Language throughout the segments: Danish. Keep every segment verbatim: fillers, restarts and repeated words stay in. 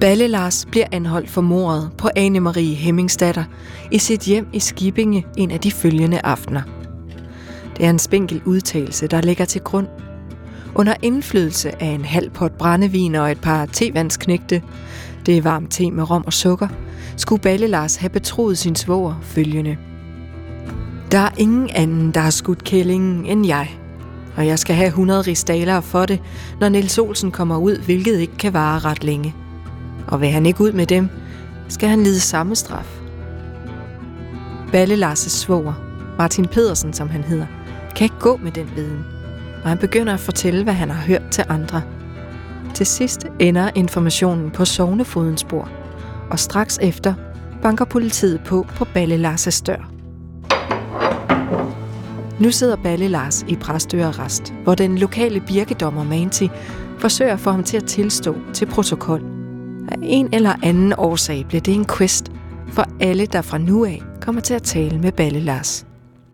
Balle Lars bliver anholdt for mordet på Ane Marie Hemmingsdatter i sit hjem i Skippinge en af de følgende aftener. Det er en spinkel udtalelse, der ligger til grund. Under indflydelse af en halv pot brændevin og et par tevandsknægte, det er varmt te med rom og sukker, skulle Balle Lars have betroet sin svoger følgende: Der er ingen anden, der har skudt kællingen end jeg, og jeg skal have hundrede rigsdaler for det, når Niels Olsen kommer ud, hvilket ikke kan vare ret længe. Og vil han ikke ud med dem, skal han lide samme straf. Balle Lars' svoger, Martin Pedersen som han hedder, kan ikke gå med den viden, og han begynder at fortælle, hvad han har hørt til andre. Til sidst ender informationen på sognefogedens spor, og straks efter banker politiet på på Balle Lars' dør. Nu sidder Balle Lars i Præstø Arrest, hvor den lokale birkedommer Manti forsøger at få ham til at tilstå til protokol. Af en eller anden årsag bliver det en quest for alle, der fra nu af kommer til at tale med Balle Lars.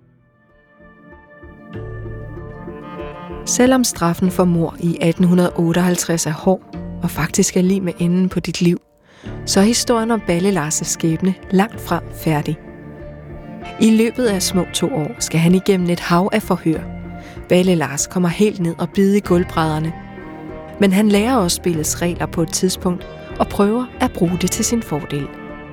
Selvom straffen for mord i atten otteoghalvtreds er hård, og faktisk er lig med enden på dit liv, så er historien om Balle Lars' skæbne langt fra færdig. I løbet af små to år skal han igennem et hav af forhør. Balle Lars kommer helt ned og bide i gulvbrædderne. Men han lærer også spillets regler på et tidspunkt, og prøver at bruge det til sin fordel.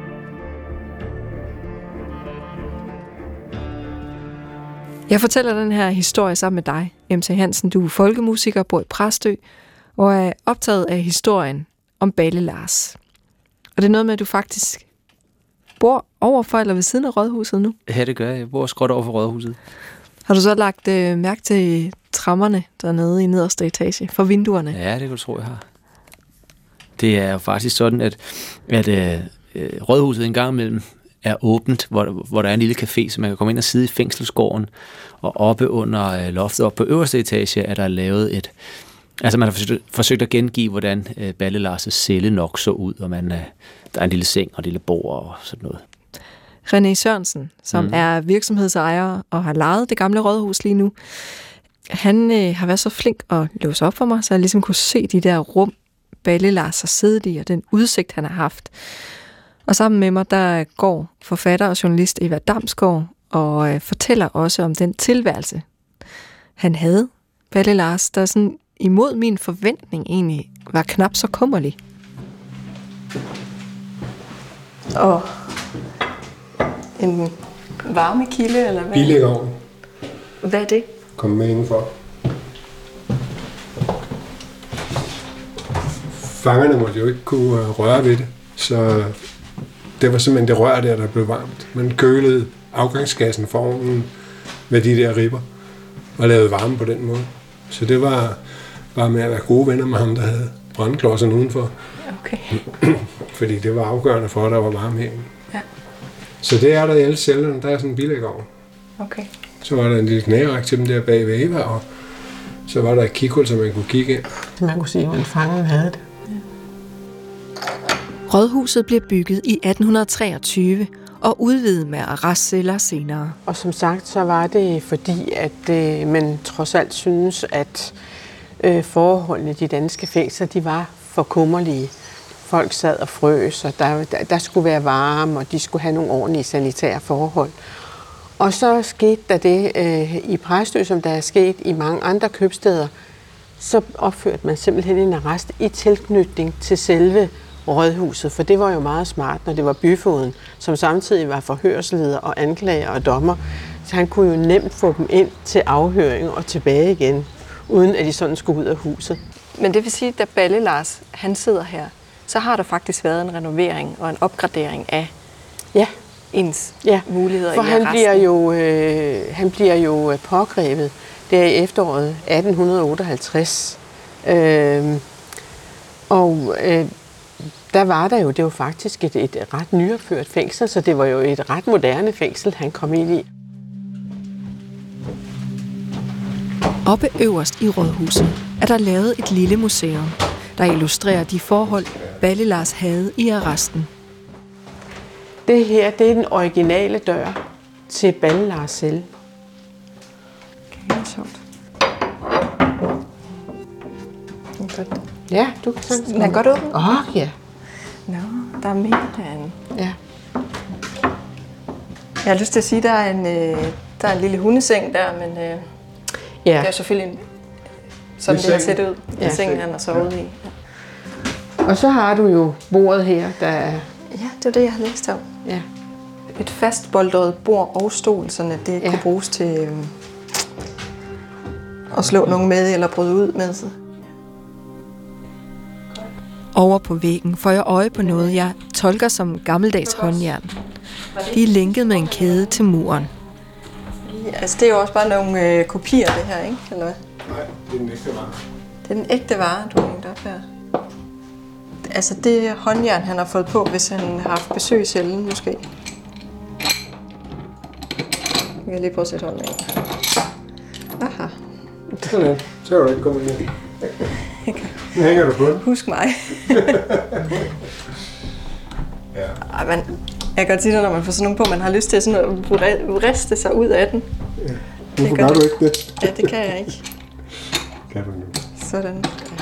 Jeg fortæller den her historie sammen med dig, M C Hansen. Du er folkemusiker, bor i Præstø, og er optaget af historien om Balle Lars. Og det er noget med, at du faktisk bor overfor eller ved siden af rådhuset nu? Ja, det gør jeg. Jeg bor skråt over for rådhuset. Har du så lagt øh, mærke til trammerne dernede i nederste etage for vinduerne? Ja, det kan du tro, jeg har. Det er jo faktisk sådan, at, at øh, rådhuset en gang imellem er åbent, hvor, hvor der er en lille café, så man kan komme ind og sidde i fængselsgården, og oppe under øh, loftet, op på øverste etage, er der lavet et... Altså man har forsøgt, forsøgt at gengive, hvordan øh, Balle Lars' celle nok så ud, og man, øh, der er en lille seng og et lille bord og sådan noget. René Sørensen, som mm. er virksomhedsejer og har lejet det gamle rådhus lige nu, han øh, har været så flink at låse op for mig, så jeg ligesom kunne se de der rum, Balle Lars har siddet i, og den udsigt, han har haft. Og sammen med mig, der går forfatter og journalist Eva Damsgaard og øh, fortæller også om den tilværelse, han havde. Balle Lars, der sådan imod min forventning egentlig var knap så kummerlig. Og en varmekilde, eller hvad? Bilæggeovn. Hvad er det? Kom med indenfor. Fangerne måtte jo ikke kunne røre ved det, så det var simpelthen det rør der, der blev varmt. Man kølede afgangsgassen for ovnen med de der ribber og lavede varme på den måde. Så det var bare med at være gode venner med ham, der havde brandklodsen udenfor. Okay. Fordi det var afgørende for, at der var varme herinde. Ja. Så det er der i alle cellerne, der er sådan en bilæggeovn. Okay. Så var der en lille knæræk til dem der bag ved Eva, og så var der et kikhul, så man kunne kigge ind. Man kunne sige, hvordan fangen havde det. Rådhuset bliver bygget i atten treogtyve og udvidet med arrestceller senere. Og som sagt, så var det fordi, at øh, man trods alt synes, at øh, forholdene i de danske fængsler, de var for kummerlige. Folk sad og frøs, og der, der, der skulle være varme, og de skulle have nogle ordentlige sanitære forhold. Og så skete der det øh, i Præstø, som der er sket i mange andre købsteder, så opførte man simpelthen en arrest i tilknytning til selve rådhuset, for det var jo meget smart, når det var byfogeden, som samtidig var forhørsleder og anklager og dommer. Så han kunne jo nemt få dem ind til afhøring og tilbage igen, uden at de sådan skulle ud af huset. Men det vil sige, at da Balle Lars, han sidder her, så har der faktisk været en renovering og en opgradering af ja. ens ja. muligheder for i han arresten. bliver jo øh, han bliver jo pågrebet der i efteråret atten otteoghalvtreds. Øh, og øh, der var der jo, det var faktisk et, et ret nyopført fængsel, så det var jo et ret moderne fængsel, han kom ind i. Oppe øverst i rådhuset er der lavet et lille museum, der illustrerer de forhold, Balle Lars havde i arresten. Det her, det er den originale dør til Balle Lars celle. Okay, sjovt. Ja, du kan sådan. Den er godt åben. Åh, oh, ja. Nå, der er mere derinde. Ja. Jeg har lyst til at sige, at der er en, øh, der er en lille hundeseng der, men øh, ja. Det er jo selvfølgelig en, sådan, det har set ud. Det er sengen, han har sovet ja. i. Ja. Og så har du jo bordet her, der er... Ja, det er det, jeg har læst om. Ja. Et fastboltret bord og stol, sådan at det ja. kunne bruges til øh, at slå nogen med eller bryde ud med sig. Over på væggen får jeg øje på noget, jeg tolker som gammeldags håndjern. De er lænket med en kæde til muren. Ja, altså det er jo også bare nogle øh, kopier, det her, ikke? Eller hvad? Nej, det er den ægte vare. Det er den ægte vare, du har hængt op her. Altså det håndjern, han har fået på, hvis han har haft besøg i cellen, måske. Jeg kan lige prøve at sætte hånden af. Aha. Sådan, så er du ikke kommet ned. Nu hænger du på den. Husk mig. Ja. Ej, man, jeg kan godt sige det, når man får sådan nogle på, man har lyst til sådan at riste sig ud af den. Ja. Hvorfor gør du ikke det? Ja, det kan jeg ikke. Kan du nu? Sådan.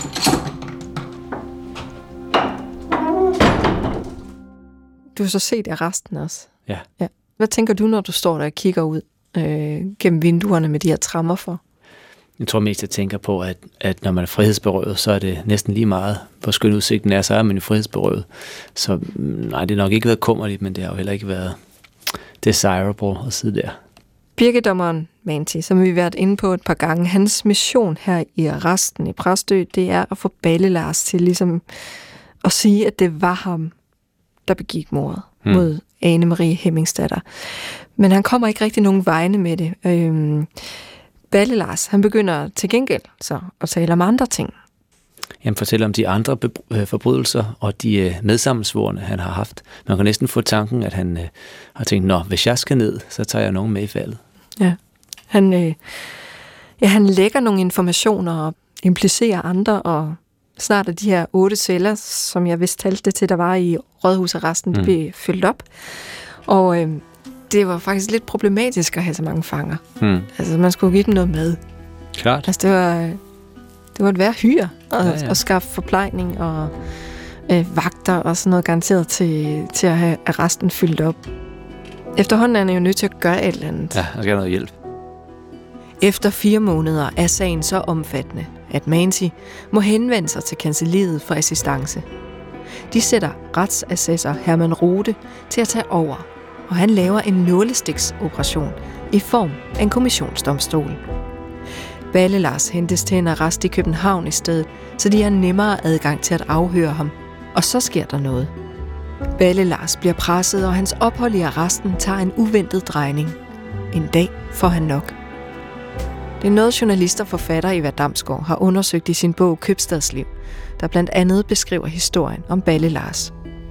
Du har så set arresten også. Ja. ja. Hvad tænker du, når du står der og kigger ud øh, gennem vinduerne med de her tremmer for? Jeg tror mest, jeg tænker på, at, at når man er frihedsberøvet, så er det næsten lige meget, hvor skøn udsigten er, så er man jo frihedsberøvet. Så nej, det har nok ikke været kummerligt, men det har jo heller ikke været desirable at sidde der. Birkedommeren Manti, som vi har været inde på et par gange, hans mission her i arresten i Præstø, det er at få Balle Lars til ligesom at sige, at det var ham, der begik mordet hmm. mod Ane Marie Hemmingsdatter. Men han kommer ikke rigtig nogen vegne med det. Øhm, Balle Lars, han begynder til gengæld så at tale om andre ting. Han fortæller om de andre be- forbrydelser og de øh, medsammensvorne, han har haft. Man kan næsten få tanken, at han øh, har tænkt, nå, hvis jeg skal ned, så tager jeg nogen med i faldet. Ja, han, øh, ja, han lægger nogle informationer og implicerer andre, og snart er de her otte celler, som jeg vist talte det til, der var i Rådhusarresten, mm. blev fyldt op. Og øh, det var faktisk lidt problematisk at have så mange fanger. Mm. Altså, man skulle give dem noget mad. Klart. Altså, det var, det var et værre hyre at, ja, ja. at skaffe forplejning og øh, vagter og sådan noget garanteret til, til at have arresten fyldt op. Efterhånden er han jo nødt til at gøre et eller andet. Ja, der skal noget hjælp. Efter fire måneder er sagen så omfattende, at Manti må henvende sig til kancelliet for assistance. De sætter retsassessor Herman Rode til at tage over, og han laver en nålestiksoperation i form af en kommissionsdomstol. Balle Lars hentes til en arrest i København i stedet, så de har nemmere adgang til at afhøre ham. Og så sker der noget. Balle Lars bliver presset, og hans ophold i arresten tager en uventet drejning. En dag får han nok. Det er noget journalist og forfatter Eva Damsgaard har undersøgt i sin bog Købstadsliv, der blandt andet beskriver historien om Balle Lars.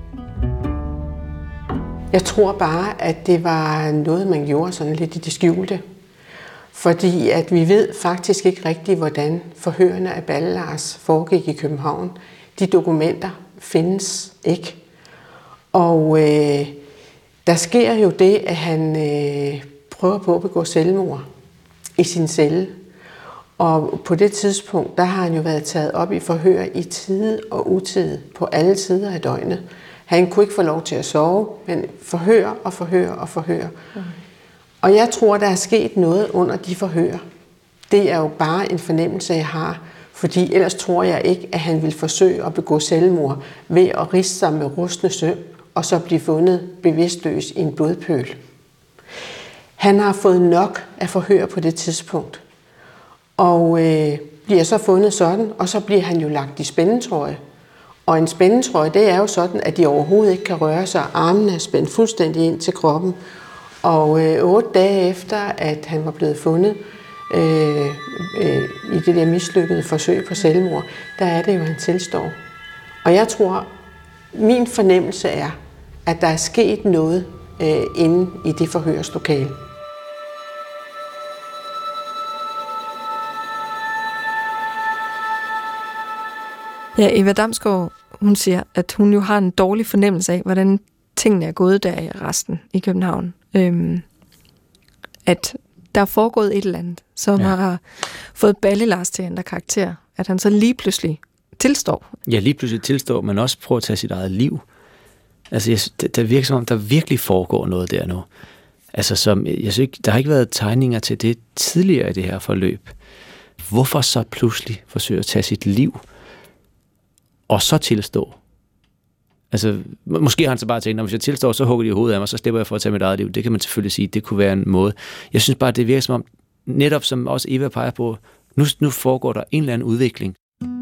Jeg tror bare, at det var noget, man gjorde sådan lidt i det skjulte. Fordi at vi ved faktisk ikke rigtigt, hvordan forhørene af Balle Lars foregik i København. De dokumenter findes ikke. Og øh, der sker jo det, at han øh, prøver på at begå selvmord i sin celle. Og på det tidspunkt, der har han jo været taget op i forhør i tide og utide på alle tider af døgnet. Han kunne ikke få lov til at sove, men forhør og forhør og forhør. Mm. Og jeg tror, der er sket noget under de forhør. Det er jo bare en fornemmelse, jeg har. Fordi ellers tror jeg ikke, at han vil forsøge at begå selvmord ved at riste sig med rustne søm og så blive fundet bevidstløs i en blodpøl. Han har fået nok af forhør på det tidspunkt. Og øh, bliver så fundet sådan, og så bliver han jo lagt i spændetrøje. Og en spændetrøje, det er jo sådan, at de overhovedet ikke kan røre sig. Armene er spændt fuldstændig ind til kroppen. Og øh, otte dage efter, at han var blevet fundet øh, øh, i det der mislykkede forsøg på selvmord, der er det jo, at han tilstår. Og jeg tror, min fornemmelse er, at der er sket noget øh, inde i det forhørslokale. Ja, Eva Damsgaard, hun siger, at hun jo har en dårlig fornemmelse af, hvordan tingene er gået der i arresten i København. Øhm, at der er foregået et eller andet, som ja. har fået Balle Lars til at ændre karakter. At han så lige pludselig tilstår. Ja, lige pludselig tilstår, men også prøver at tage sit eget liv. Altså, jeg, det, det virker som om, der virkelig foregår noget der nu. Altså, som, jeg synes ikke, der har ikke været tegninger til det tidligere i det her forløb. Hvorfor så pludselig forsøge at tage sit liv, og så tilstå? Altså, måske har han så bare tænkt, at hvis jeg tilstår, så hugger de i hovedet af mig, så slipper jeg for at tage mit eget liv. Det kan man selvfølgelig sige, det kunne være en måde. Jeg synes bare, det virker som om, netop som også Eva peger på, nu, nu foregår der en eller anden udvikling.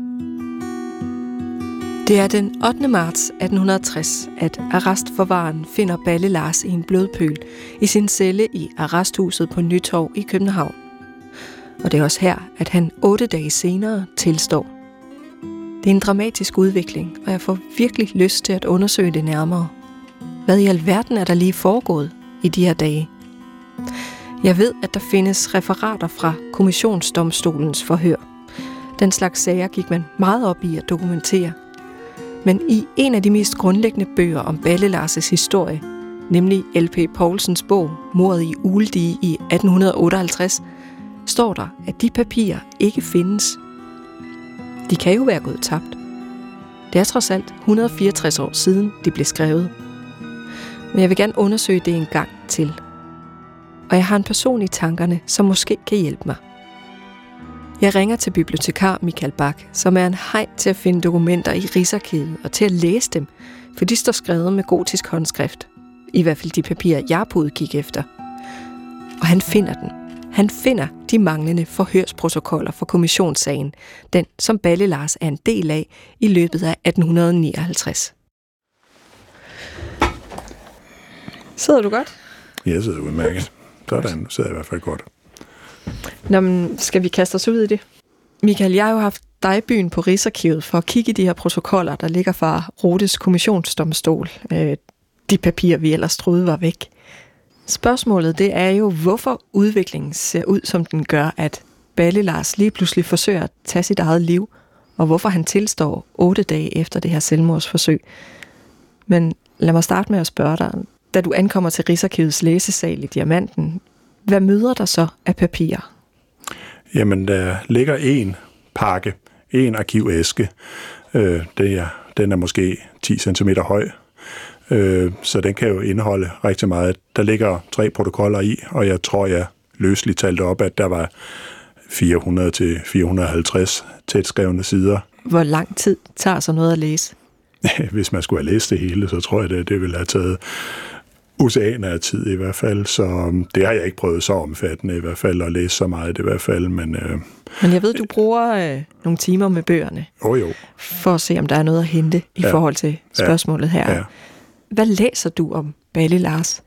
Det er den ottende marts atten tres, at arrestforvareren finder Balle Lars i en blodpøl i sin celle i arresthuset på Nytorv i København. Og det er også her, at han otte dage senere tilstår. Det er en dramatisk udvikling, og jeg får virkelig lyst til at undersøge det nærmere. Hvad i alverden er der lige foregået i de her dage? Jeg ved, at der findes referater fra kommissionsdomstolens forhør. Den slags sager gik man meget op i at dokumentere. Men i en af de mest grundlæggende bøger om Balle Lars' historie, nemlig L P Poulsens bog Mordet i Ugeldige i atten otteoghalvtreds, står der, at de papirer ikke findes. De kan jo være gået tabt. Det er trods alt et hundrede og fireogtres år siden, de blev skrevet. Men jeg vil gerne undersøge det en gang til. Og jeg har en person i tankerne, som måske kan hjælpe mig. Jeg ringer til bibliotekar Michael Bak, som er en hej til at finde dokumenter i Rigsarkivet og til at læse dem, for de står skrevet med gotisk håndskrift. I hvert fald de papirer, jeg er på udkig efter. Og han finder den. Han finder de manglende forhørsprotokoller for kommissionssagen, den som Balle Lars er en del af i løbet af atten nioghalvtreds. Sidder du godt? Jeg sidder udmærket. Sådan sidder jeg i hvert fald godt. Nå, men skal vi kaste os ud i det? Michael, jeg har jo haft dig i byen på Rigsarkivet for at kigge i de her protokoller, der ligger fra Rodes kommissionsdomstol. De papirer, vi ellers troede var væk. Spørgsmålet, det er jo, hvorfor udviklingen ser ud, som den gør, at Balle Lars lige pludselig forsøger at tage sit eget liv, og hvorfor han tilstår otte dage efter det her selvmordsforsøg. Men lad mig starte med at spørge dig, da du ankommer til Rigsarkivets læsesal i Diamanten, hvad møder der så af papirer? Jamen, der ligger en pakke, en arkivæske. Øh, det er, den er måske ti centimeter høj, øh, så den kan jo indeholde rigtig meget. Der ligger tre protokoller i, og jeg tror, jeg løsligt talte op, at der var fire hundrede til fire hundrede og halvtreds tætskrevne sider. Hvor lang tid tager så noget at læse? Hvis man skulle have læst det hele, så tror jeg, det, det ville have taget oceaner af tid i hvert fald, så det har jeg ikke prøvet så omfattende i hvert fald, at læse så meget i hvert fald, men... Øh, men jeg ved, du bruger øh, nogle timer med bøgerne, oh, jo. for at se, om der er noget at hente i ja. forhold til spørgsmålet her. Ja. Hvad læser du om Balle Lars?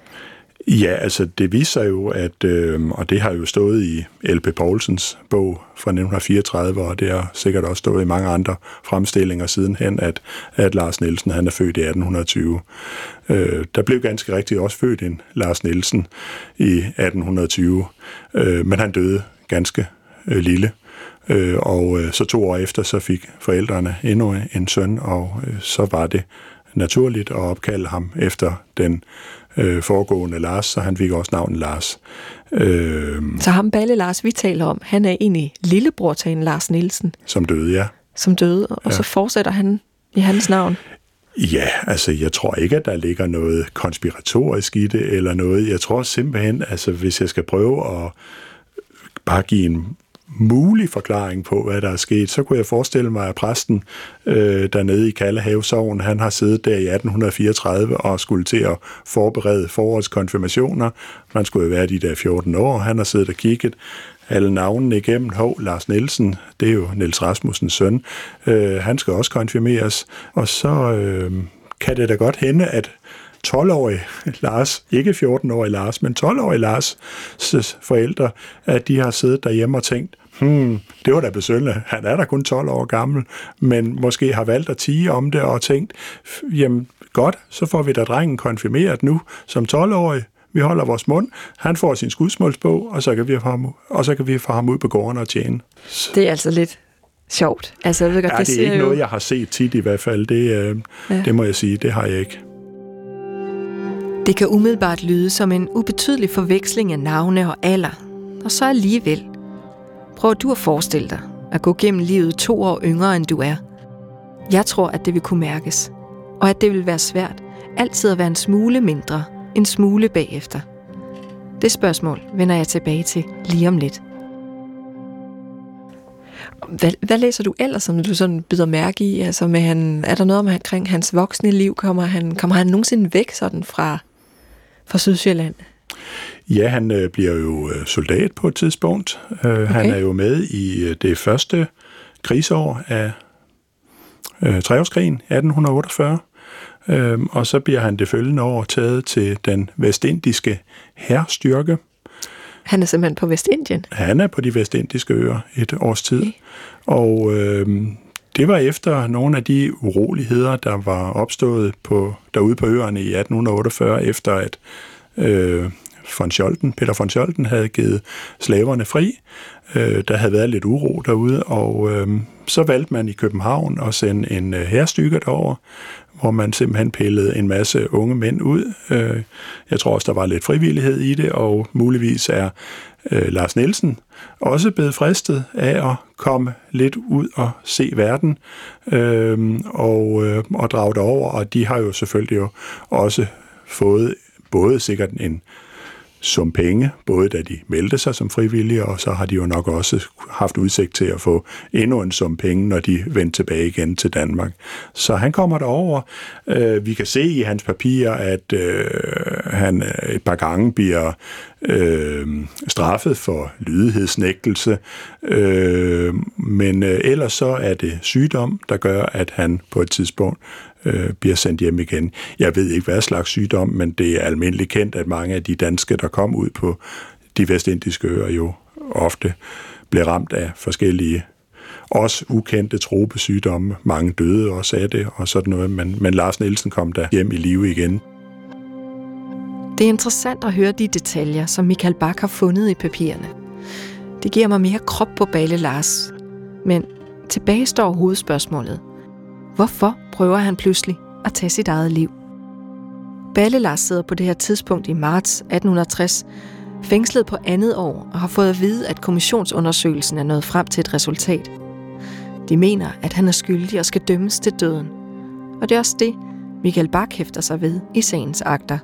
Ja, altså det viser jo, at, øh, og det har jo stået i L P Poulsens bog fra nitten fireogtredive, og det har sikkert også stået i mange andre fremstillinger sidenhen, at, at Lars Nielsen han er født i atten tyve. Øh, der blev ganske rigtigt også født en Lars Nielsen i atten tyve, øh, men han døde ganske øh, lille. Øh, og øh, så to år efter, så fik forældrene endnu en søn, og øh, så var det naturligt at opkalde ham efter den øh, foregående Lars, så han fik også navnet Lars. Øh, så ham Balle Lars, vi taler om, han er egentlig lillebror til en Lars Nielsen. Som døde, ja. Som døde, og ja. Så fortsætter han i hans navn. Ja, altså jeg tror ikke, at der ligger noget konspiratorisk i det, eller noget. Jeg tror simpelthen, altså hvis jeg skal prøve at bare give en mulig forklaring på, hvad der er sket, så kunne jeg forestille mig, at præsten øh, dernede i Kaldehave Sogn, han har siddet der i atten fireogtredive og skulle til at forberede forårets konfirmationer. Man skulle jo være de der fjorten år. Han har siddet og kigget alle navnene igennem. Hov, Lars Nielsen, det er jo Niels Rasmussens søn. Øh, han skal også konfirmeres. Og så øh, kan det da godt hende, at tolv-årig Lars, ikke fjorten-årig Lars, men tolv-årig Lars' forældre, at de har siddet derhjemme og tænkt, hmm, det var da besynderligt, han er da kun tolv år gammel, men måske har valgt at tie om det og tænkt, jamen godt, så får vi da drengen konfirmeret nu som tolv-årig. Vi holder vores mund, han får sin skudsmålsbog, og så kan vi få ham, og så kan vi få ham ud på gården og tjene. Det er altså lidt sjovt. Altså, jeg ved godt, ja, det, det er ikke jo... noget, jeg har set tit i hvert fald. Det, øh, ja. det må jeg sige, det har jeg ikke. Det kan umiddelbart lyde som en ubetydelig forveksling af navne og alder, og så alligevel. Prøv du at forestille dig at gå gennem livet to år yngre end du er. Jeg tror, at det vil kunne mærkes, og at det vil være svært, altid at være en smule mindre, en smule bagefter? Det spørgsmål vender jeg tilbage til lige om lidt. Hvad, hvad læser du ellers, som du sådan bider mærke i? Altså med han, er der noget omkring hans voksne liv? Kommer han, kommer han nogensinde væk sådan fra, fra Sydsjælland? Ja, han øh, bliver jo soldat på et tidspunkt. Øh, okay. Han er jo med i det første krigsår af øh, treårskrigen, atten otteogfyrre. Øh, og så bliver han det følgende år taget til den vestindiske hærstyrke. Han er simpelthen på Vestindien? Han er på de vestindiske øer et års tid. Okay. Og øh, det var efter nogle af de uroligheder, der var opstået på, derude på øerne i atten otteogfyrre, efter at øh, von Scholten, Peter von Scholten havde givet slaverne fri. Øh, der havde været lidt uro derude, og øh, så valgte man i København at sende en øh, hærstyrke derover, hvor man simpelthen pillede en masse unge mænd ud. Øh, jeg tror også, der var lidt frivillighed i det, og muligvis er øh, Lars Nielsen også blevet fristet af at komme lidt ud og se verden øh, og, øh, og drage derover, og de har jo selvfølgelig jo også fået både sikkert en sum penge, både da de meldte sig som frivillige, og så har de jo nok også haft udsigt til at få endnu en sum penge, når de vendte tilbage igen til Danmark. Så han kommer derover. Øh, vi kan se i hans papirer, at øh, han et par gange bliver øh, straffet for lydighedsnægtelse, øh, men øh, ellers så er det sygdom, der gør, at han på et tidspunkt øh, bliver sendt hjem igen. Jeg ved ikke, hvad slags sygdom, men det er almindeligt kendt, at mange af de danske, der kom ud på de vestindiske øer, jo ofte blev ramt af forskellige, også ukendte tropesygdomme. Mange døde også af det, og sådan noget, men, men Lars Nielsen kom der hjem i live igen. Det er interessant at høre de detaljer, som Michael Bach har fundet i papirerne. Det giver mig mere krop på Balle Lars. Men tilbage står hovedspørgsmålet. Hvorfor prøver han pludselig at tage sit eget liv? Balle Lars sidder på det her tidspunkt i marts atten tres, fængslet på andet år og har fået at vide, at kommissionsundersøgelsen er nået frem til et resultat. De mener, at han er skyldig og skal dømmes til døden. Og det er også det, Michael Bach hæfter sig ved i sagens akter.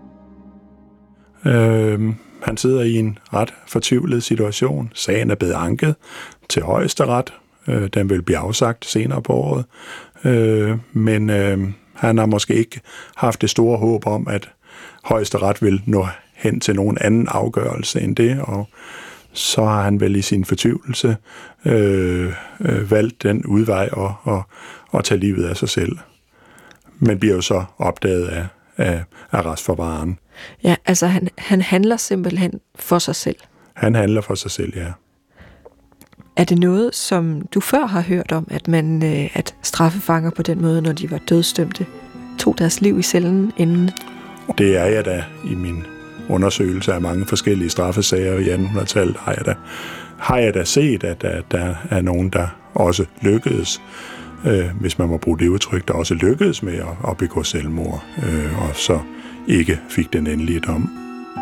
Øh, han sidder i en ret fortvivlet situation. Sagen er blevet anket til højesteret. Øh, den vil blive afsagt senere på året. Øh, men øh, han har måske ikke haft det store håb om, at højesteret vil nå hen til nogen anden afgørelse end det, og så har han vel i sin fortvivlelse øh, øh, valgt den udvej og, og, og tage livet af sig selv. Men bliver jo så opdaget af, af arrestforvareren. Ja, altså han, han handler simpelthen for sig selv. Han handler for sig selv, ja. Er det noget, som du før har hørt om, at man øh, at straffefanger på den måde, når de var dødsdømte, tog deres liv i cellen inden? Det er jeg da i min undersøgelse af mange forskellige straffesager i attenhundredetallet, har jeg da, har jeg da set, at, at der er nogen, der også lykkedes, øh, hvis man må bruge det udtryk, der også lykkedes med at, at begå selvmord, øh, og så ikke fik den endelige dom.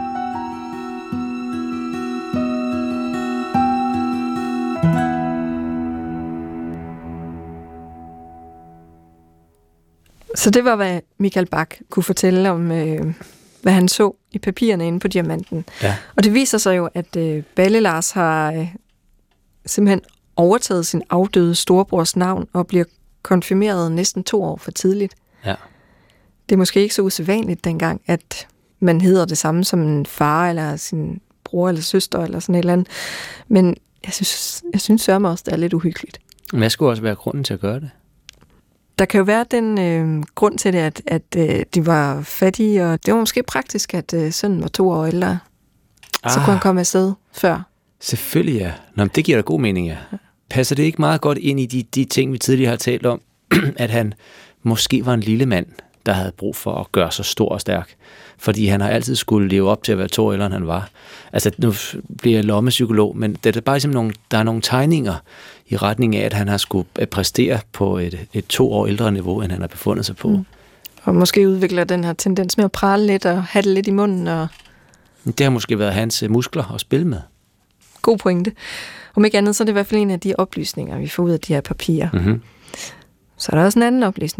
Så det var, hvad Michael Bach kunne fortælle om, øh, hvad han så i papirerne inde på Diamanten. Ja. Og det viser sig jo, at øh, Balle Lars har øh, simpelthen overtaget sin afdøde storebrors navn og bliver konfirmeret næsten to år for tidligt. Ja. Det er måske ikke så usædvanligt dengang, at man hedder det samme som en far, eller sin bror eller søster, eller sådan et eller andet. Men jeg synes, jeg synes sørme også, det er lidt uhyggeligt. Hvad skulle også være grunden til at gøre det? Der kan jo være den øh, grund til det, at, at øh, de var fattige, og det var måske praktisk, at øh, sønnen var to år ældre. Ah, så kunne han komme afsted før. Selvfølgelig, ja. Nå, men det giver da god mening, ja. Passer det ikke meget godt ind i de, de ting, vi tidligere har talt om, at han måske var en lille mand, der havde brug for at gøre sig stor og stærk? Fordi han har altid skulle leve op til at være to år ældre, end han var. Altså, nu bliver jeg lommepsykolog, men det er bare simpelthen nogle, der er nogle tegninger i retning af, at han har skulle præstere på et, et to år ældre niveau, end han har befundet sig på. Mm. Og måske udvikler den her tendens med at prale lidt og have det lidt i munden. Og... Det har måske været hans muskler at spille med. God pointe. Om ikke andet, så er det i hvert fald en af de oplysninger, vi får ud af de her papirer. Mm-hmm. Så er der også en anden oplysning.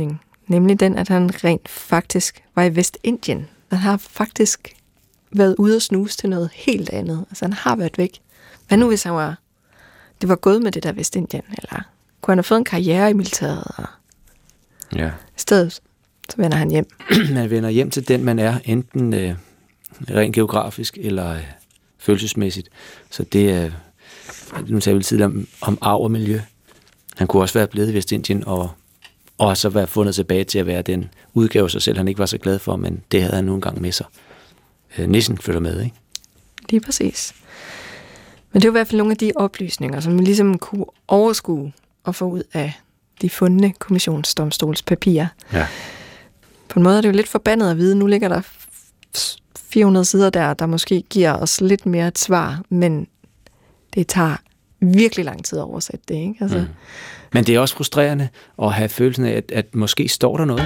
Nemlig den, at han rent faktisk var i Vestindien. Han har faktisk været ude og snuse til noget helt andet. Altså han har været væk. Hvad nu hvis han var, det var gået med det der Vestindien? Eller kunne han have fået en karriere i militæret? Og Ja. i stedet så vender han hjem. Man vender hjem til den, man er, enten øh, rent geografisk eller øh, følelsesmæssigt. Så det er, øh, nu tager vi tidligere om, om arv og miljø. Han kunne også være blevet i Vestindien og, og så være fundet tilbage til at være den udgave af sig selv, han ikke var så glad for, men det havde han nu engang med sig. Øh, Nissen flytter med, ikke? Lige præcis. Men det er i hvert fald nogle af de oplysninger, som vi ligesom kunne overskue og få ud af de fundne kommissionsdomstolspapirer. Ja. På en måde er det jo lidt forbandet at vide. Nu ligger der fire hundrede sider der, der måske giver os lidt mere et svar, men det tager virkelig lang tid at oversætte det, ikke? Altså. Mm. Men det er også frustrerende at have følelsen af, at, at måske står der noget.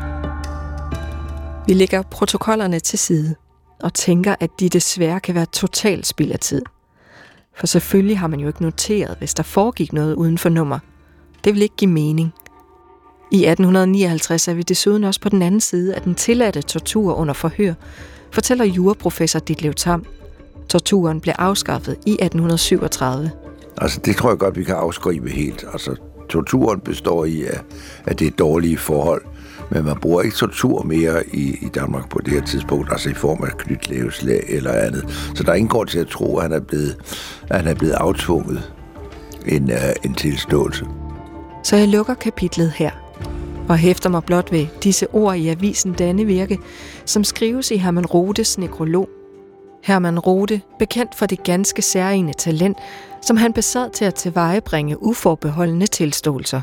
Vi lægger protokollerne til side og tænker, at de desværre kan være totalt spild af tid. For selvfølgelig har man jo ikke noteret, hvis der foregik noget uden for nummer. Det vil ikke give mening. I atten nioghalvtreds er vi desuden også på den anden side af den tilladte tortur under forhør, fortæller juraprofessor Ditlev Tamm. Torturen blev afskaffet i atten syvogtredive. Altså, det tror jeg godt, vi kan afskrive helt. Altså, torturen består i, at det er dårlige forhold, men man bruger ikke tortur mere i, i Danmark på det her tidspunkt, altså i form af knytlæveslag eller andet. Så der er ingen grund til at tro, at han er blevet, at han er blevet aftvunget en, uh, en tilståelse. Så jeg lukker kapitlet her, og hæfter mig blot ved disse ord i avisen Dannevirke, som skrives i Herman Rodes nekrolog. Herman Rode, bekendt for det ganske særegne talent, som han besad til at tilvejebringe uforbeholdne tilståelser.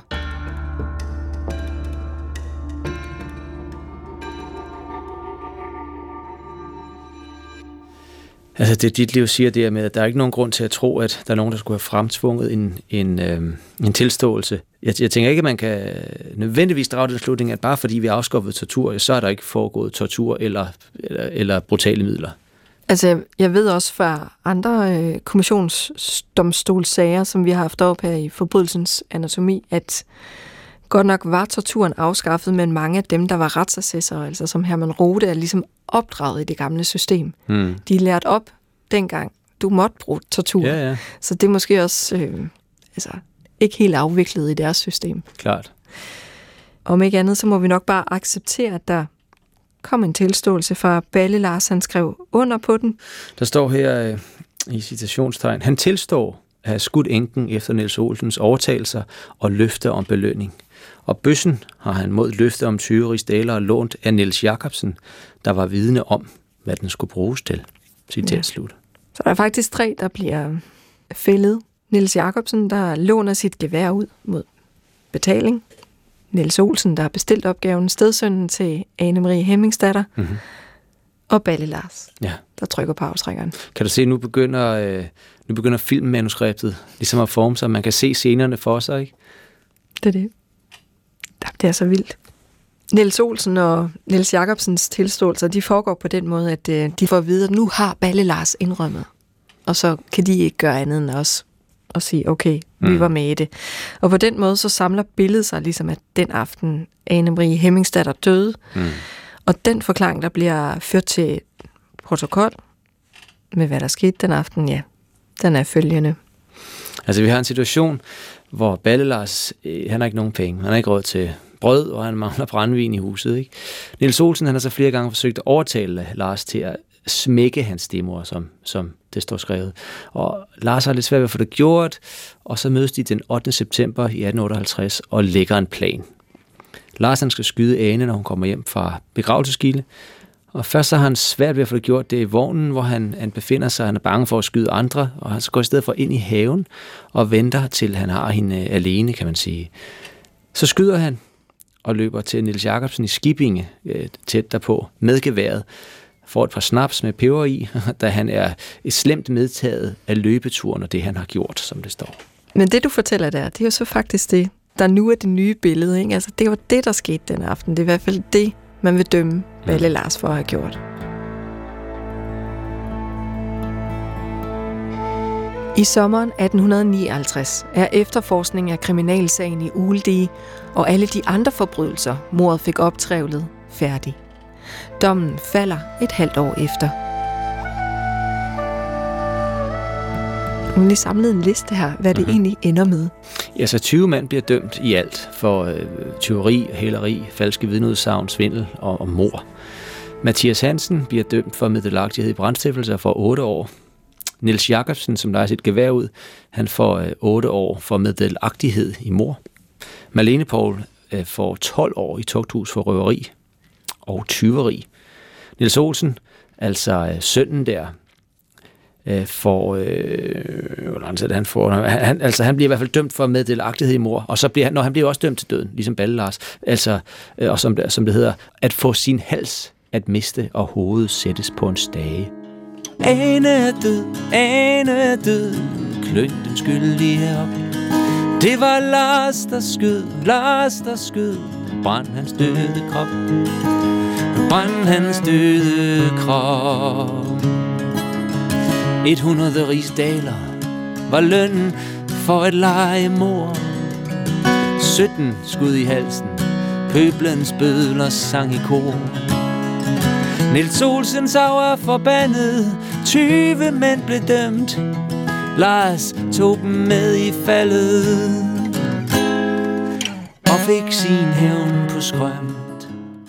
Altså det Ditlev siger der med, at der er ikke nogen grund til at tro, at der er nogen, der skulle have fremtvunget en, en, øh, en tilståelse. Jeg, jeg tænker ikke, at man kan nødvendigvis drage den slutning, at bare fordi vi har afskaffet tortur, så er der ikke foregået tortur eller, eller, eller brutale midler. Altså, jeg ved også fra andre øh, kommissionsdomstolssager, som vi har haft op her i forbrydelsens anatomi, at godt nok var torturen afskaffet, men mange af dem, der var retsassessorer, altså som Herman Rode, er ligesom opdraget i det gamle system. Hmm. De er lært op dengang, du måtte bruge tortur. Ja, ja. Så det er måske også øh, altså, ikke helt afviklet i deres system. Klart. Om ikke andet, så må vi nok bare acceptere, at der kom en tilståelse fra Balle Lars, han skrev under på den. Der står her øh, i citationstegn, han tilstår at have skudt enken efter Niels Olsens overtagelser og løfte om belønning. Og bøssen har han mod løfte om tyve rigsdaler lånt af Niels Jacobsen, der var vidne om, hvad den skulle bruges til. Citat ja. Slut. Så der er faktisk tre, der bliver fældet. Niels Jacobsen, der låner sit gevær ud mod betaling. Niels Olsen, der har bestilt opgaven, stedsønnen til Ane-Marie Hemmingsdatter. Mm-hmm. Og Balle Lars, ja. Der trykker på aftrækkeren. Kan du se, nu begynder, øh, nu begynder filmmanuskriptet ligesom at forme sig. Man kan se scenerne for sig, ikke? Det er det. Det er så vildt. Niels Olsen og Niels Jacobsens tilståelser, de foregår på den måde, at øh, de får at vide, at nu har Balle Lars indrømmet. Og så kan de ikke gøre andet end os og sige, okay, vi mm. var med i det. Og på den måde, så samler billedet sig ligesom, at den aften Ane-Marie Hemmingsdatter døde. Mm. Og den forklaring, der bliver ført til protokol med, hvad der skete den aften, ja, den er følgende. Altså, vi har en situation, hvor Balle Lars, øh, han har ikke nogen penge. Han har ikke råd til brød, og han mangler brændevin i huset, ikke? Niels Olsen, han har så flere gange forsøgt at overtale Lars til at smække hans stemor, som, som det står skrevet. Og Lars har lidt svært ved at få det gjort, og så mødes de den ottende september i atten otteoghalvtreds og lægger en plan. Lars han skal skyde Ane, når hun kommer hjem fra begravelsesgilde. Og først så har han svært ved at få det gjort det i vognen, hvor han, han befinder sig. Han er bange for at skyde andre, og han går i stedet for ind i haven og venter til han har hende alene, kan man sige. Så skyder han og løber til Niels Jacobsen i Skippinge, tæt derpå, med geværet. Får et par snaps med peber i, da han er et slemt medtaget af løbeturen og det, han har gjort, som det står. Men det, du fortæller der, det er jo så faktisk det, der nu er det nye billede, ikke? Altså, det var det, der skete den aften. Det er i hvert fald det, man vil dømme Balle Lars for at have gjort. I sommeren atten nioghalvtreds er efterforskning af kriminalsagen i Ugeldige og alle de andre forbrydelser, mordet fik optrævlet, færdig. Dommen falder et halvt år efter. Nu har lige samlet en liste her, hvad det mm-hmm. egentlig ender med. Ja, så tyve mand bliver dømt i alt for øh, tyveri, hæleri, falske vidneudsagn, svindel og, og mord. Mathias Hansen bliver dømt for meddelagtighed i brandstiftelser for otte år. Niels Jacobsen, som lejer sit gevær ud, han får øh, otte år for meddelagtighed i mord. Malene Poul øh, får tolv år i tugthus for røveri og tyveri. Niels Olsen, altså øh, sønnen der, øh, får, øh, hvordan er det, han får, han, altså han bliver i hvert fald dømt for meddelagtighed i mord, og så bliver han, når han bliver også dømt til døden, ligesom Balle Lars, altså, øh, og som, som det hedder, at få sin hals at miste og hovedet sættes på en stage. Ane er død, Ane er død, kløn den skyldige herop. Det var Lars, der skød, Lars, der skød, brænd hans døde krop, brænd hans døde krop. et hundrede rigsdaler var lønnen for et legemord. sytten skud i halsen, pøblens bødler sang i kor. Niels Olsen sauer forbandet, tyve mænd blev dømt. Lars tog dem med i faldet og fik sin hævn på skrømt.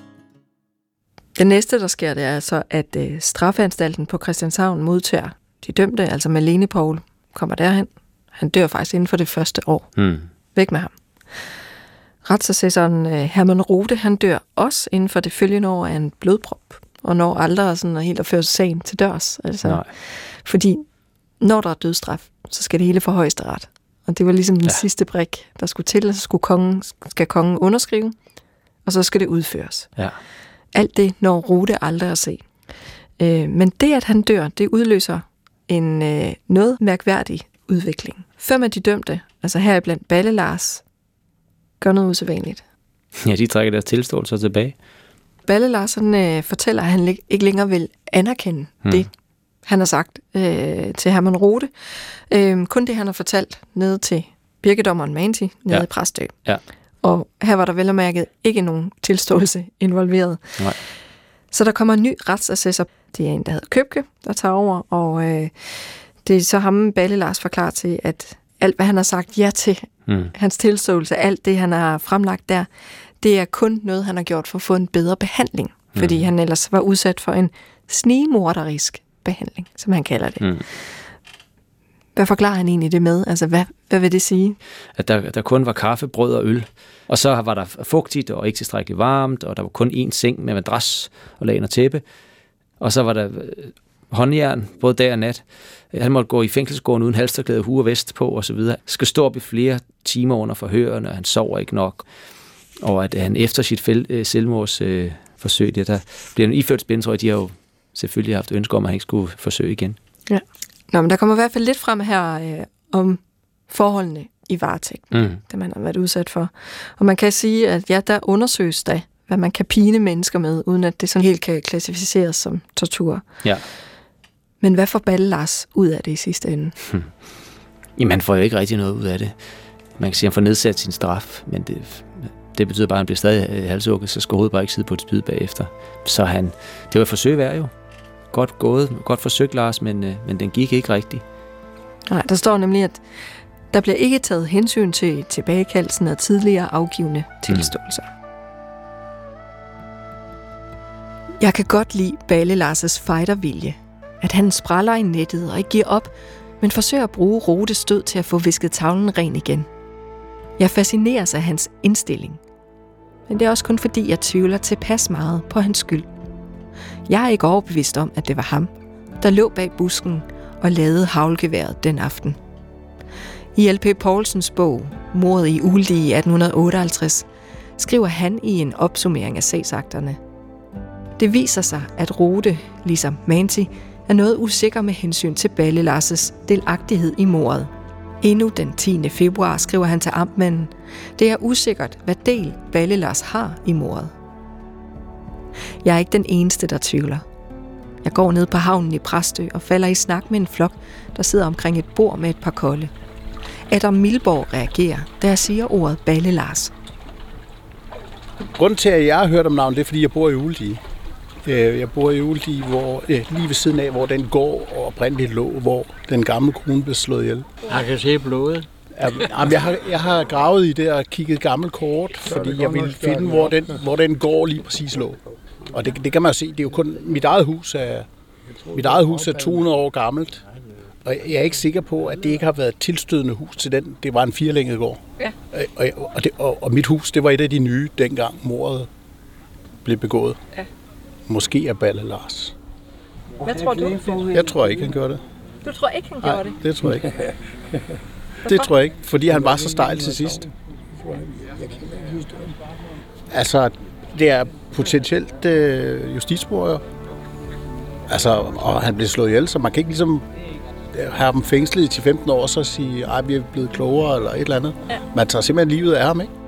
Det næste, der sker, det er altså, at øh, straffeanstalten på Christianshavn modtager de dømte, altså Malene Poul, kommer derhen. Han dør faktisk inden for det første år. Hmm. Væk med ham. Retsassessoren øh, Herman Rode, han dør også inden for det følgende år af en blodprop, og når aldrig sådan helt at føre sagen til dørs. Altså, Nej. Fordi når der er dødsstraf, så skal det hele for højesteret. Og det var ligesom den Ja. sidste brik, der skulle til, og så skulle kongen, skal kongen underskrive, og så skal det udføres. Ja. Alt det når Rode aldrig at se. Øh, men det, at han dør, det udløser en øh, noget mærkværdig udvikling. Fem af de dømte, altså heriblandt Balle Lars, gør noget usædvanligt. Ja, de trækker deres tilståelser tilbage. Balle Lars han, øh, fortæller, at han lig- ikke længere vil anerkende hmm. det, han har sagt øh, til Herman Rode. Øh, kun det, han har fortalt nede til birkedommeren Manti, nede Ja. i Præstø. Ja. Og her var der vel og mærket ikke nogen tilståelse involveret. Nej. Så der kommer en ny retsassessor. Det er en, der hedder Købke, der tager over, og øh, det er så ham, Balle Lars, forklarer til, at alt, hvad han har sagt ja til, Mm. hans tilståelse, alt det, han har fremlagt der, det er kun noget, han har gjort for at få en bedre behandling, fordi mm. han ellers var udsat for en snigmorderisk behandling, som han kalder det. Mm. Hvad forklarer han egentlig det med? Altså, hvad, hvad vil det sige? At der, der kun var kaffe, brød og øl. Og så var der fugtigt og ikke tilstrækkeligt varmt, og der var kun én seng med madras og lagen og tæppe. Og så var der håndjern, både dag og nat. Han måtte gå i fængselsgården uden halsterklæde, hue og vest på osv. Skal stå op i flere timer under forhørene, og han sover ikke nok. Og at han efter sit fæld, selvmordsforsøg, øh, der bliver han iført spændetrøje. De har jo selvfølgelig haft ønsker om, at han ikke skulle forsøge igen. Ja. Nå, men der kommer i hvert fald lidt frem her øh, om forholdene i varetægten, mm. det man har været udsat for. Og man kan sige, at ja, der undersøges da, hvad man kan pine mennesker med, uden at det sådan helt kan klassificeres som tortur. Ja. Men hvad får Balle Lars ud af det i sidste ende? Hmm. Jamen, han får jo ikke rigtig noget ud af det. Man kan sige, at han får nedsat sin straf, men det, det betyder bare, at han bliver stadig halshugget, så skal hovedet bare ikke sidde på et spyd bagefter. Så han, det var et forsøg værd jo. Godt gået, godt forsøgt, Lars, men, men den gik ikke rigtigt. Nej, der står nemlig, at der bliver ikke taget hensyn til tilbagekaldelsen af tidligere afgivne tilståelser. Mm. Jeg kan godt lide Balle Lars' fightervilje. At han spræller i nettet og ikke giver op, men forsøger at bruge Rodes stød til at få visket tavlen ren igen. Jeg fascineres af hans indstilling. Men det er også kun fordi, jeg tvivler tilpas meget på hans skyld. Jeg er ikke overbevist om, at det var ham, der lå bag busken og lavede haglgeværet den aften. I L P Poulsens bog, Mordet i Ugeldige i atten otteoghalvtreds, skriver han i en opsummering af sagsakterne. Det viser sig, at Rode, ligesom Manti, er noget usikker med hensyn til Balle Lars' delagtighed i mordet. Endnu den tiende februar skriver han til amtmanden, det er usikkert, hvad del Balle Lars har i mordet. Jeg er ikke den eneste, der tvivler. Jeg går ned på havnen i Præstø og falder i snak med en flok, der sidder omkring et bord med et par kolde. Adam Milborg reagerer, da jeg siger ordet Balle Lars. Grunden til, at jeg har hørt om navnet, det er, fordi jeg bor i Ugeldige. Jeg bor i Ugeldige, hvor, lige ved siden af, hvor den gård oprindeligt lå, hvor den gamle kone blev slået ihjel. Jeg kan se blodet. Jeg har, jeg har gravet i det og kigget gammelt kort, fordi jeg ville finde, hvor den, hvor den gård lige præcis lå. Og det, det kan man jo se, det er jo kun mit eget hus er, mit eget hus er to hundrede år gammelt. Og jeg er ikke sikker på, at det ikke har været et tilstødende hus til den. Det var en firelænget gård. Ja. Og, og, det, og, og mit hus, det var et af de nye, dengang mordet blev begået. Ja. Måske er Balle Lars. Hvad tror du? Jeg tror ikke, han gjorde det. Du tror ikke, han gjorde Nej, det? det tror jeg ikke. Det tror jeg ikke, fordi han var så stejl til sidst. Altså, det er potentielt øh, justitsmord. Altså, og han blev slået ihjel, så man kan ikke ligesom have ham fængslet i til femten år, og så sige, ej, vi er blevet klogere, eller et eller andet. Ja. Man tager simpelthen livet af ham, ikke?